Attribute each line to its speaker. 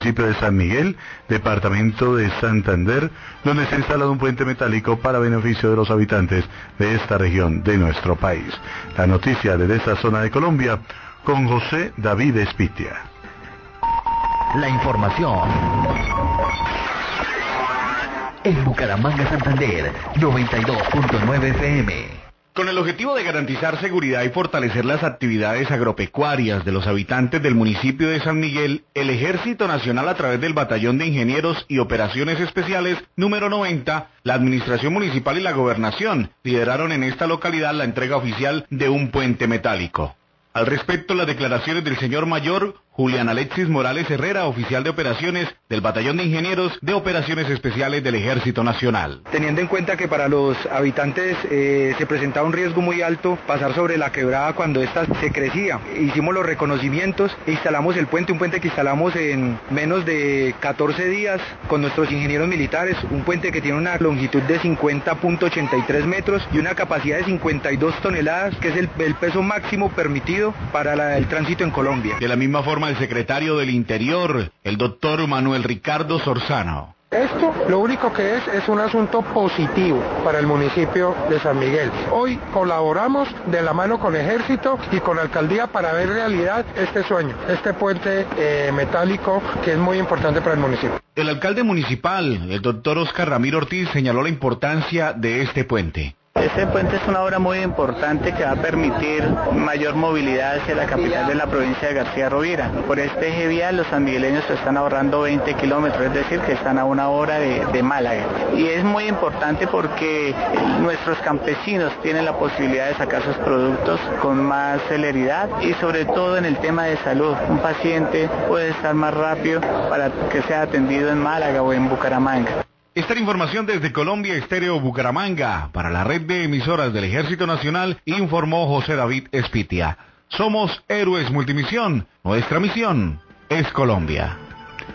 Speaker 1: municipio de San Miguel, departamento de Santander, donde se ha instalado un puente metálico para beneficio de los habitantes de esta región de nuestro país. La noticia desde esta zona de Colombia con José David Espitia.
Speaker 2: La información en Bucaramanga, Santander, 92.9 FM.
Speaker 3: Con el objetivo de garantizar seguridad y fortalecer las actividades agropecuarias de los habitantes del municipio de San Miguel, el Ejército Nacional, a través del Batallón de Ingenieros y Operaciones Especiales número 90, la Administración Municipal y la Gobernación lideraron en esta localidad la entrega oficial de un puente metálico. Al respecto, las declaraciones del señor mayor Julián Alexis Morales Herrera, oficial de operaciones del Batallón de Ingenieros de Operaciones Especiales del Ejército Nacional.
Speaker 4: Teniendo en cuenta que para los habitantes se presentaba un riesgo muy alto pasar sobre la quebrada cuando ésta se crecía, hicimos los reconocimientos e instalamos el puente, un puente que instalamos en menos de 14 días con nuestros ingenieros militares, un puente que tiene una longitud de 50.83 metros y una capacidad de 52 toneladas, que es el peso máximo permitido para el tránsito en Colombia.
Speaker 3: De la misma forma, el secretario del Interior, el doctor Manuel Ricardo Sorzano.
Speaker 5: Esto lo único que es un asunto positivo para el municipio de San Miguel. Hoy colaboramos de la mano con Ejército y con Alcaldía para ver realidad este sueño, este puente metálico que es muy importante para el municipio.
Speaker 3: El alcalde municipal, el doctor Oscar Ramiro Ortiz, señaló la importancia de este puente.
Speaker 6: Este puente es una obra muy importante que va a permitir mayor movilidad hacia la capital de la provincia de García Rovira. Por este eje vial los sanmigueleños están ahorrando 20 kilómetros, es decir, que están a una hora de Málaga. Y es muy importante porque nuestros campesinos tienen la posibilidad de sacar sus productos con más celeridad y sobre todo en el tema de salud. Un paciente puede estar más rápido para que sea atendido en Málaga o en Bucaramanga.
Speaker 3: Esta es la información desde Colombia Estéreo Bucaramanga. Para la red de emisoras del Ejército Nacional, informó José David Espitia. Somos Héroes Multimisión. Nuestra misión es Colombia.